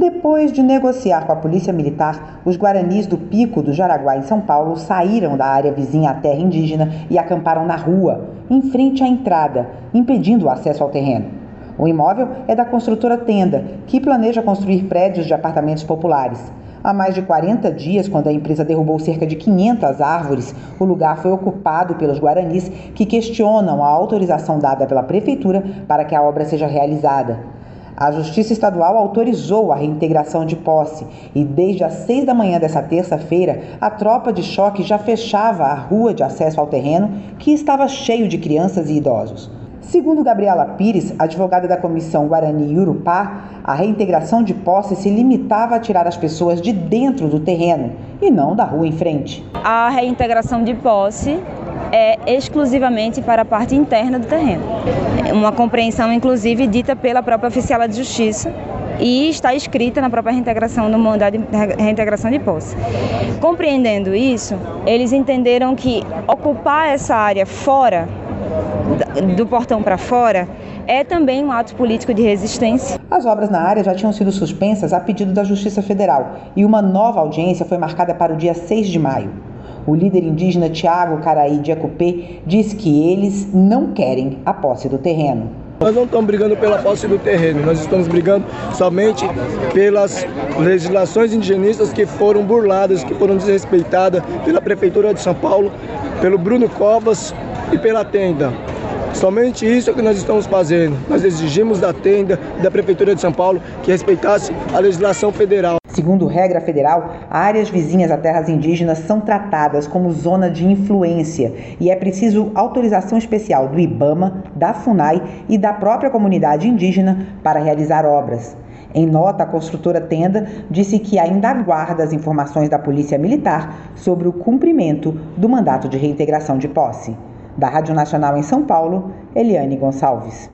Depois de negociar com a Polícia Militar, os guaranis do Pico do Jaraguá, em São Paulo, saíram da área vizinha à terra indígena e acamparam na rua, em frente à entrada, impedindo o acesso ao terreno. O imóvel é da construtora Tenda, que planeja construir prédios de apartamentos populares. Há mais de 40 dias, quando a empresa derrubou cerca de 500 árvores, o lugar foi ocupado pelos guaranis, que questionam a autorização dada pela prefeitura para que a obra seja realizada. A Justiça Estadual autorizou a reintegração de posse e, desde as 6 da manhã dessa terça-feira, a tropa de choque já fechava a rua de acesso ao terreno, que estava cheio de crianças e idosos. Segundo Gabriela Pires, advogada da Comissão Guarani Urupá, a reintegração de posse se limitava a tirar as pessoas de dentro do terreno e não da rua em frente. A reintegração de posse é exclusivamente para a parte interna do terreno. Uma compreensão, inclusive, dita pela própria oficiala de justiça e está escrita na própria reintegração do mandado de reintegração de posse. Compreendendo isso, eles entenderam que ocupar essa área fora do portão para fora é também um ato político de resistência. As obras na área já tinham sido suspensas a pedido da Justiça Federal e uma nova audiência foi marcada para o dia 6 de maio. O líder indígena Tiago Caraí de Acupê diz que eles não querem a posse do terreno. Nós não estamos brigando pela posse do terreno, nós estamos brigando somente pelas legislações indigenistas que foram burladas, que foram desrespeitadas pela Prefeitura de São Paulo, pelo Bruno Covas e pela Tenda. Somente isso é o que nós estamos fazendo. Nós exigimos da Tenda e da Prefeitura de São Paulo que respeitasse a legislação federal. Segundo regra federal, áreas vizinhas a terras indígenas são tratadas como zona de influência e é preciso autorização especial do IBAMA, da FUNAI e da própria comunidade indígena para realizar obras. Em nota, a construtora Tenda disse que ainda aguarda as informações da Polícia Militar sobre o cumprimento do mandato de reintegração de posse. Da Rádio Nacional em São Paulo, Eliane Gonçalves.